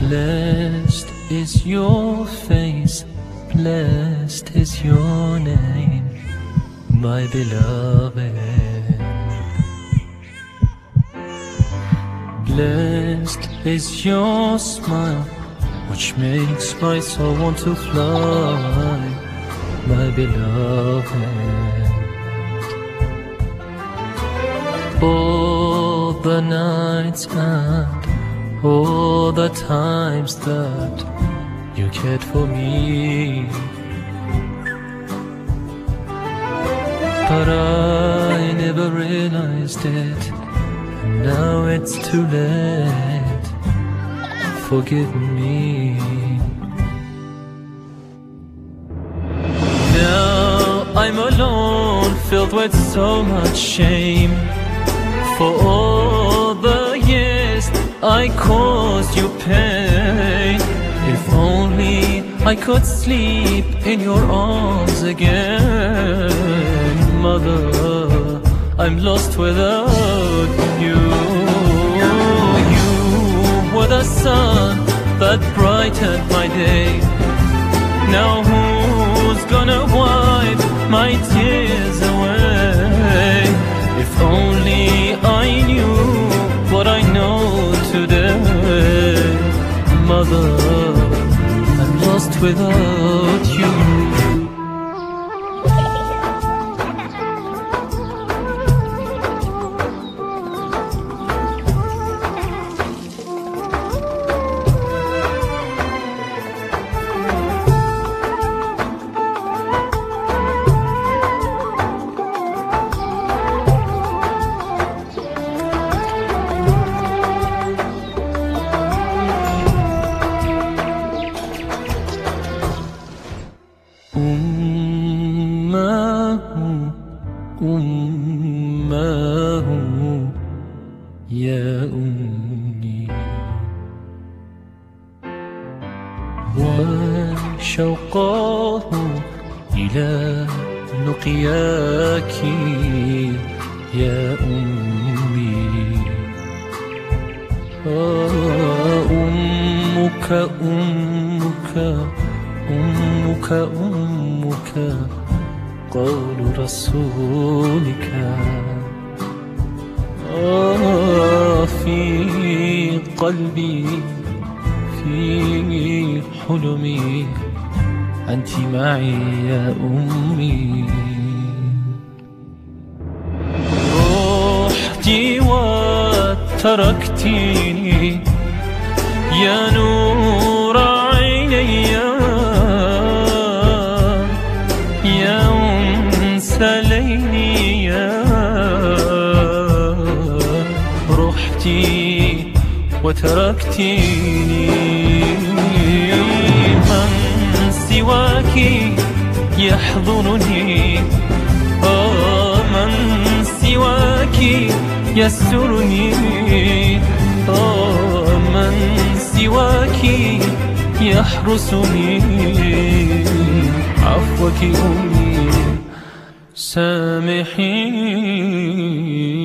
Blessed is your face, blessed is your name, my beloved. Blessed is your smile, which makes my soul want to fly, my beloved. All the nights and all the times that you cared for me, but I never realized it, and now it's too late. Forgive me. Now I'm alone, filled with so much shame, for all the years I caused you pain. If only I could sleep in your arms again. Mother, I'm lost without you. You were the sun that brightened my day. Now who's gonna wipe my tears away? If only I knew what I know today. Mother, I'm lost without you. أمه يا أمي، وشوقه إلى لقياك يا أمي. أمك أمك أمك أمك قول رسولك. في قلبي في حلمي أنت معي يا أمي. رحتي وتركتيني يا نور عيني، يا أنس ليلي. رحتي وتركتيني، من سواك يحضنني، من سواك يسرني، من سواك يحرسني. عفوك أمي سامحيني.